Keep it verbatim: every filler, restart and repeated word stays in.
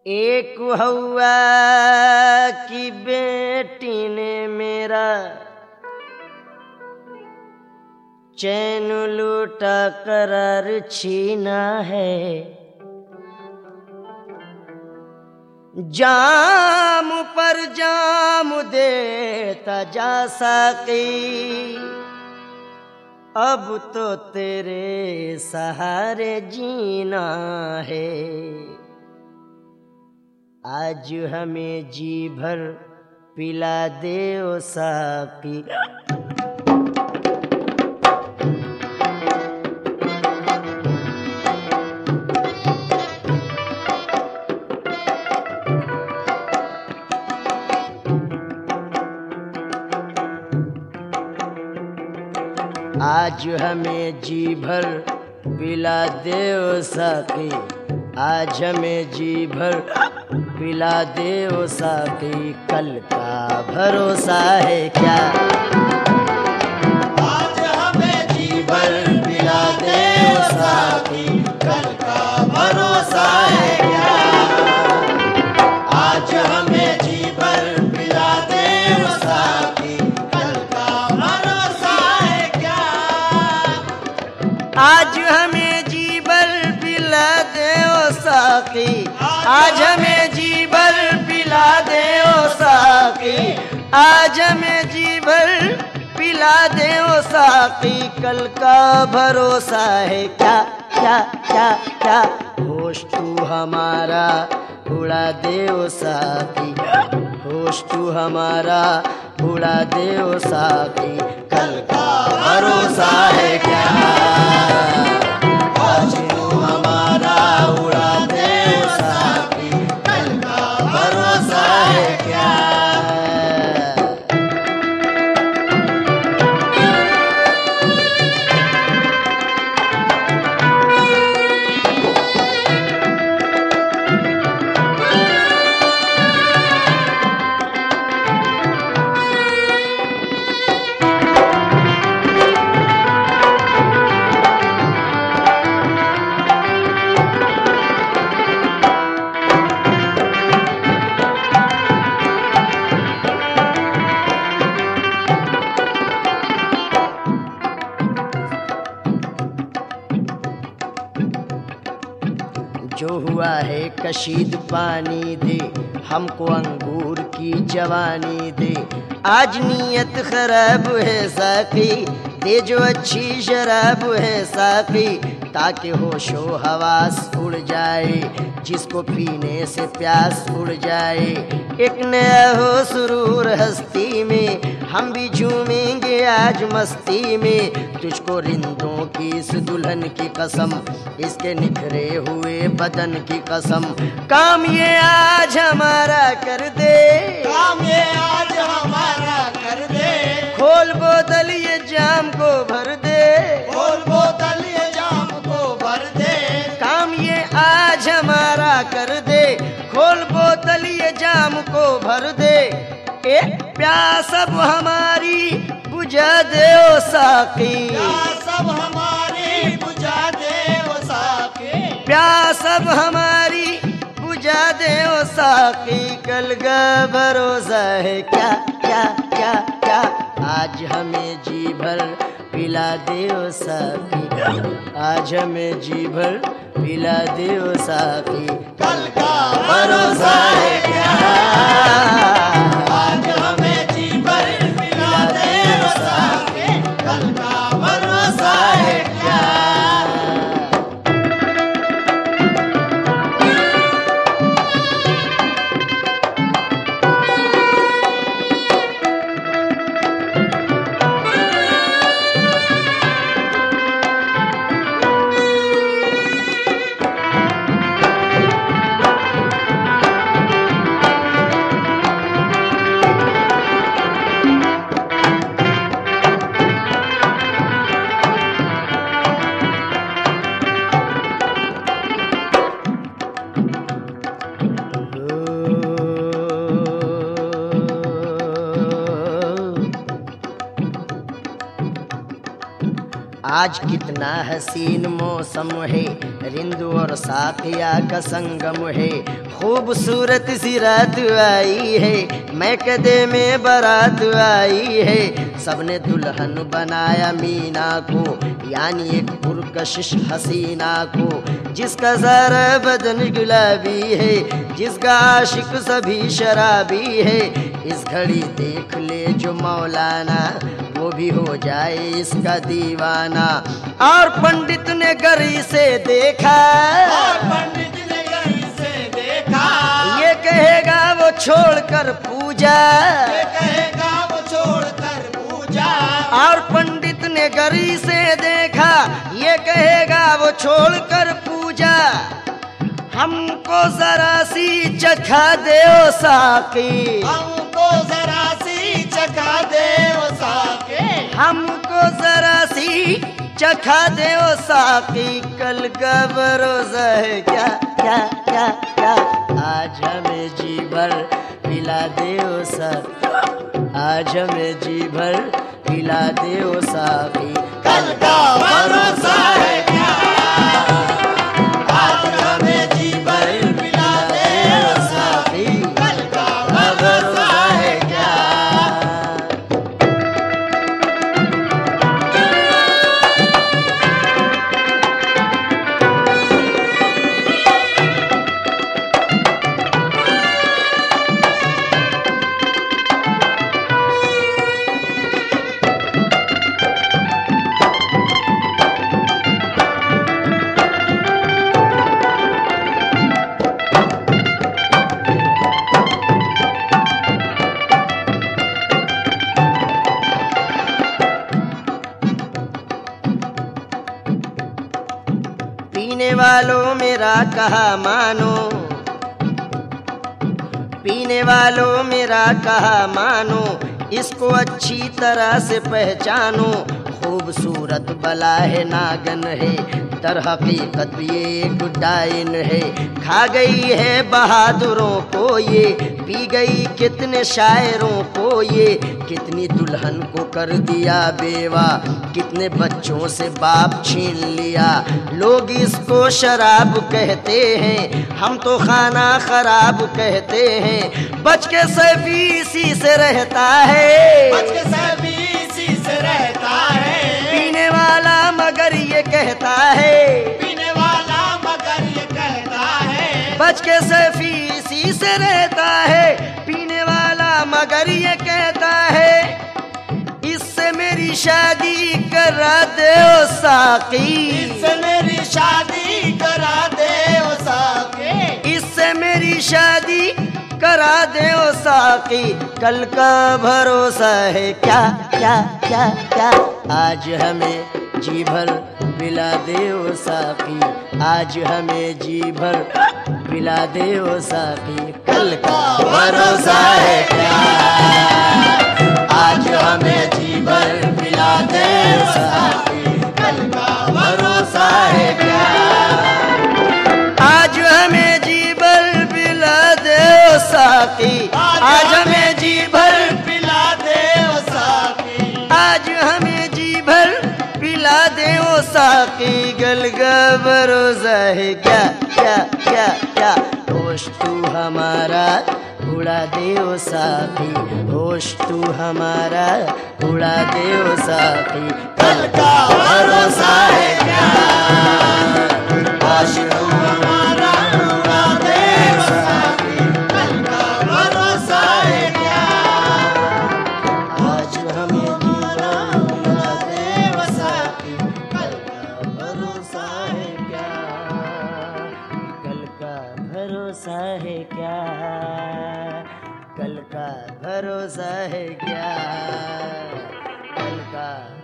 एक हुआ कि बेटी ने मेरा चैन लूटा करार छीना है। जाम पर जाम देता जा सकी, अब तो तेरे सहारे जीना है। आज हमें जी भर पिला दे ओ साकी। आज हमें जी भर पिला दे ओ साकी, आज हमें जी भर पिला दे ओ साकी। कल का भरोसा है क्या, आज हमें जी भर पिला दे ओ साकी। कल का भरोसा है क्या, आज हमें जी भर पिला दे ओ साकी। कल का भरोसा है क्या, आज हमें जी भर पिला दे ओ साकी। आज हमें जी भर पिला दे ओ साकी। आज हमें जी भर पिला दे ओ साकी। कल का भरोसा है क्या, क्या क्या क्या। होश तू हमारा उड़ा दे ओ साकी, होश तू हमारा उड़ा दे ओ साकी। कल का भरोसा है क्या, आज तू हमारा उड़ा दे ओ साकी। कल का भरोसा है क्या। जो हुआ है कशीद पानी दे, हमको अंगूर की जवानी दे। आज नीयत खराब है साकी, दे जो अच्छी शराब है साकी। ताकि होशो हवास उड़ जाए, जिसको पीने से प्यास उड़ जाए। एक नया हो सुरूर हस्ती में, हम भी झूमेंगे आज मस्ती में। तुझको रिंदों की इस दुल्हन की कसम, इसके निखरे हुए बदन की कसम। काम ये आज हमारा कर दे, काम ये आज हमारा कर दे। खोल बोतल ये जाम को भर दे, खोल बोतल ये जाम को भर दे। काम ये आज हमारा कर दे। खोल बोतल ये जाम को भर दे। ए प्यास अब हमारी बुझा दे ओ साकी, प्यास अब हमारी बुझा दे ओ साकी। प्यास अब हमारी बुझा दे ओ साकी। कल का भरोसा है क्या, क्या क्या क्या। आज हमें जी भर पिला दे ओ साकी, आज हमें जी भर पिला दे ओ साकी। कल का भरोसा है क्या, आज हमें जी भर पिला दे ओ साकी। कल का भरोसा है क्या। आज कितना हसीन मौसम है, रिंदु और साकिया का संगम है। खूबसूरत सी रात आई है, मैकदे में बारात आई है। सबने दुल्हन बनाया मीना को, यानी एक पुरकशिश हसीना को, जिसका सारा बदन गुलाबी है, जिसका आशिक सभी शराबी है। इस घड़ी देख ले जो मौलाना, वो भी हो जाए इसका दीवाना। और पंडित ने गरी से देखा, और पंडित ने गरी से देखा, ये कहेगा वो छोड़कर पूजा, ये कहेगा वो छोड़कर पूजा। और पंडित ने गरी से देखा, ये कहेगा वो छोड़कर पूजा। हमको जरा सी चखा दे ओ साकी, हमको जरा सी चखा दे ओ साकी, हमको जरा सी चखा दे ओ साकी। कल का भरोसा है क्या क्या क्या क्या, आज हमें जी भर पिला दे ओ साकी, आज हमें जी भर पिला दे ओ साकी। कल का भरोसा है क्या, आज हमें जी भर पिला दे ओ साकी। कल का भरोसा है क्या। पीने वालों मेरा कहा मानो, पीने वालों मेरा कहा मानो, इसको अच्छी तरह से पहचानो। खूबसूरत बला है नागन है, दर हकीकत ये एक डायन है। खा गई है बहादुरों को ये, पी गई कितने शायरों को ये। कितनी दुल्हन को कर दिया बेवा, कितने बच्चों से बाप छीन लिया। लोग इसको शराब कहते हैं, हम तो खाना खराब कहते हैं। बच के सभी इसी से रहता है, बच के सभी इसी से रहता है। पीने वाला मगर ये कहता है, पीने वाला मगर ये कहता है। बच के सफी इसी से रहता है। पीने वाला मगर ये कहता है, इससे मेरी शादी करा दे ओ साकी, इससे मेरी शादी करा दे ओ साकी, इससे मेरी शादी करा दे ओ साकी। कल का भरोसा है क्या क्या क्या क्या, आज हमें जी भर पिला दे ओ साकी, आज हमें जी भर पिला दे ओ साकी। कल का भरोसा है क्या, आज हमें जी भर पिला दे ओ साकी। कल का भरोसा है क्या, आज हमें जी भर पिला दे ओ साकी, आज हमें जी भर पिला दे ओ साकी, आज हमें जी भर पिला दे ओ साकी। गल का भरोसा है क्या क्या क्या क्या, होश तू हमारा उड़ा दे ओ साकी, होश तू हमारा उड़ा दे ओ साकी। कल का भरोसा है क्या, आज तू हमारा उड़ा दे ओ साकी। कल का भरोसा है क्या, आज हमें हमारा उड़ा दे ओ साकी। कल का भरोसा है क्या, कल का भरोसा है क्या, कल का भरोसा है क्या, कल का